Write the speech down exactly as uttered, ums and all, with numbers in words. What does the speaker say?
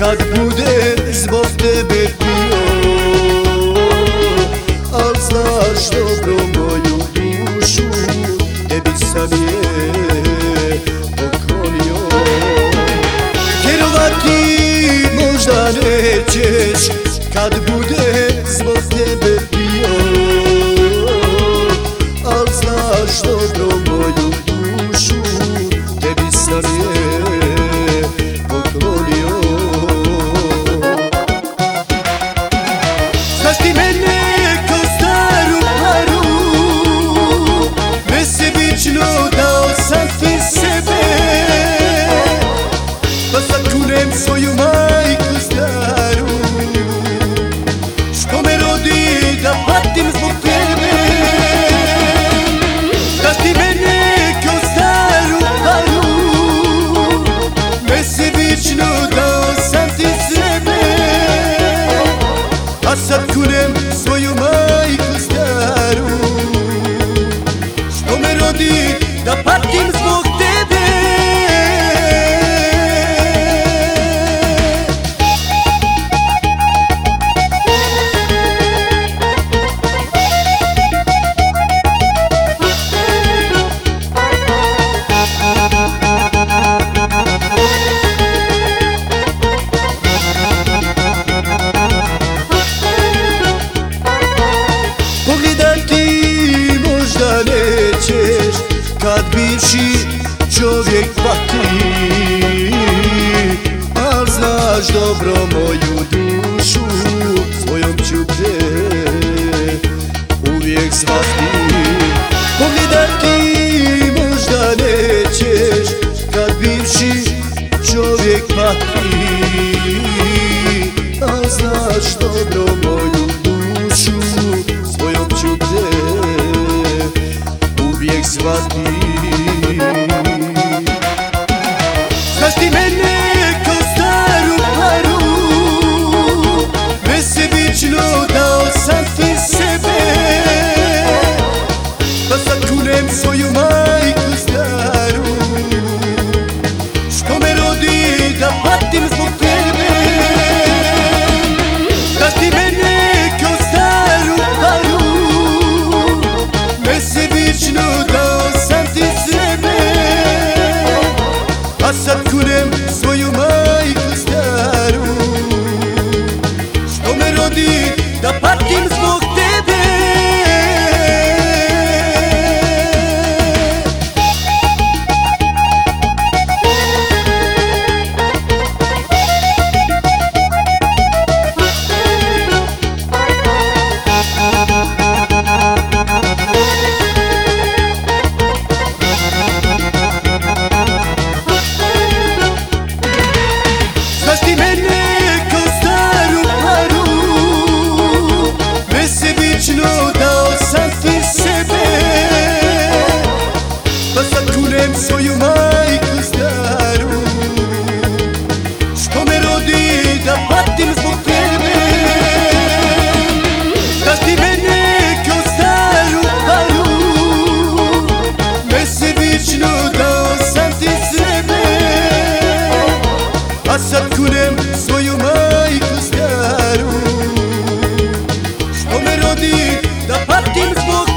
kad bude zbog tebe pio. Al znaš dobro moju dušu, tebi sam je poklonio. Vjerovati možda nećeš kad bude zbog tebe pio. Al znaš dobro moju dušu, tebi sam je poklonio. Znaš ti mene kao staru paru, nesebično dao sam ti sebe. Pa sad kunem svoju majku staru, što me rodi da patim zbog tebe. Znaš ti mene kao staru paru, nesebično dao sam ti sebe. A sad kunem svoju majku staru, što me rodi da patim zbog tebe. Nećeš kad bivši čovjek pati, al znaš dobro moju dušu, svojom ću te uvijek zvati. Pogledati možda nećeš kad bivši čovjek pati, al znaš dobro moju dušu, svojom ću te uvijek zvati. Znaš ti mene kao staru paru, nesebično dao sam ti sebe. Pa sad kunem svoju majku staru, što me rodi da patim zbog tebe. Znaš ti mene kao staru paru, nesebično dao sam ti sebe. A sad kunem svoju majku staru, što me rodi da patim zbog tebe. Znaš ti mene kao staru paru, nesebično dao sam ti sebe. Pa sad kunem svoju majku staru, što me rodi da patim zbog tebe. Znaš ti mene kao staru paru, nesebično dao sam ti sebe. A sad kunem svoju majku staru, što me rodi da patim zbog